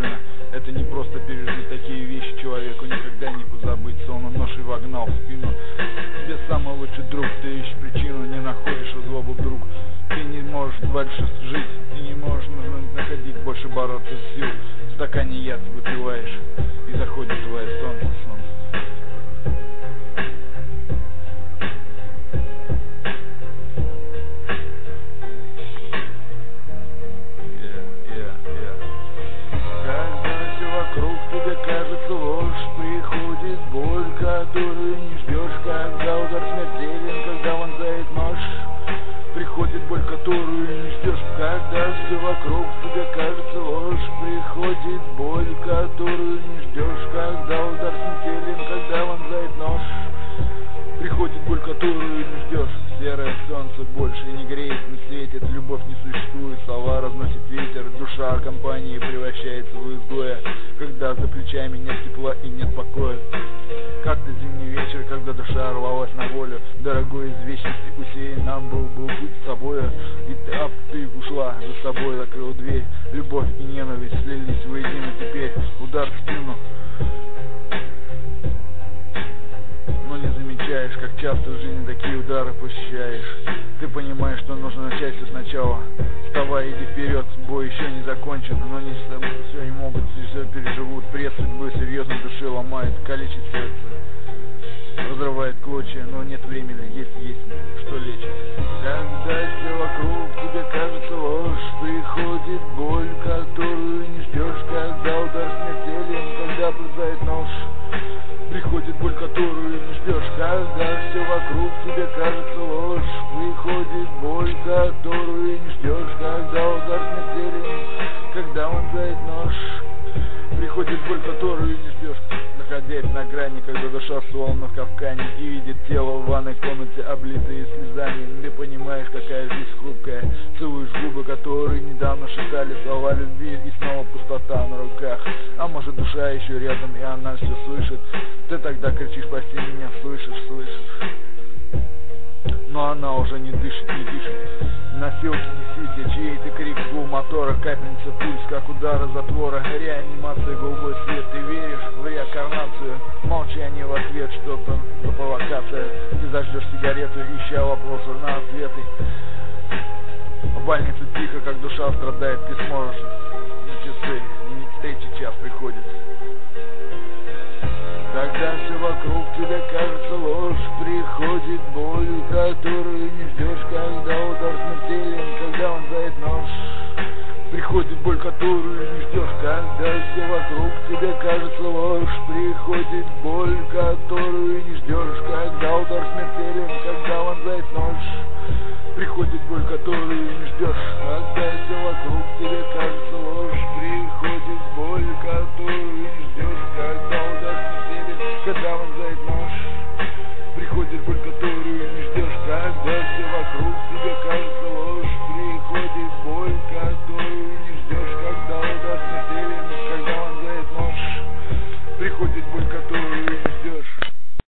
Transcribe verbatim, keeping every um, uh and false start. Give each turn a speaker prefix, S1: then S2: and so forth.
S1: больно. Это не просто пережить такие вещи человеку никогда не позабыть. Он нож и вогнал в спину. Тебе самый лучший друг, ты ищешь причину, не находишь злобу вдруг. Ты не можешь дальше жить, ты не можешь находить больше бороться с сил. В стакане яд выпиваешь, и заходит твое солнце, солнце.
S2: Которую не ждешь, когда удар смертелен, когда вонзает нож. Приходит боль, которую не ждешь, когда все вокруг тебе кажется ложь. Приходит боль, которую не ждешь, когда удар смертелен, когда вонзает нож. Приходит боль, которую не ждешь. Серое солнце больше не греет, не светит, любовь не существует, слова разносит ветер, душа компании превращается в изгоя, когда за плечами нет тепла и нет покоя. Как-то зимний вечер, когда душа рвалась на волю, дорогой из вечности усеян нам был, был путь с тобою, и ты, ап, ты ушла за собой, закрыл дверь, любовь и ненависть слились воедино теперь, удар в спину. Но не замечаешь, как часто в жизни такие удары посещаешь. Ты понимаешь, что нужно начать все сначала. Вставай, иди вперед, бой еще не закончен, но не все не могут, все переживут. Пресс судьбы серьезно души ломает, калечит сердце, разрывает клочья, но нет времени, есть, есть, что лечит. Когда все вокруг тебе кажется ложь, приходит боль, которую не ждешь, когда удар смертелен, когда пронзает нож. Приходит боль, которую не ждешь, когда все вокруг тебе кажется ложь. Приходит боль, которую не ждешь, когда удар смертелен, когда вонзает нож. Приходит боль, которую не ждешь, находясь на грани, когда душа словно в капкане и видит тело в ванной комнате, облитые слезами. Ты понимаешь, какая жизнь хрупкая, целуешь губы, которые недавно шептали слова любви, и снова пустота на руках. А может, душа еще рядом, и она все слышит. Ты тогда кричишь: прости меня, слышишь, слышишь. Но она уже не дышит, не дышит. Носилки несите, чей-то крик, гул мотора, капельница пульс, как удара затвора, реанимация, голубой свет. Ты веришь в реинкарнацию, молчание в ответ, что-то за провокация. Ты зажжешь сигарету, ища вопросы на ответы. В больнице тихо, как душа страдает, ты сможешь на часы, третий час приходит. Когда все вокруг тебе кажется ложь, приходит боль, которую не ждешь, когда удар смертелен, когда вонзает нож. Приходит боль, которую не ждешь, когда все вокруг тебе кажется ложь. Приходит боль, которую не ждешь, когда удар смертелен, когда вонзает нож. Приходит боль, которую не ждешь, когда все вокруг тебе кажется ложь. Приходит боль, которую не ждешь, когда удар смертелен, когда вонзает нож. Приходит боль, которую не ждешь, когда все вокруг тебе кажется ложь. Приходит боль, которую не ждешь, когда удар смертелен, когда вонзает нож. Приходит боль, которую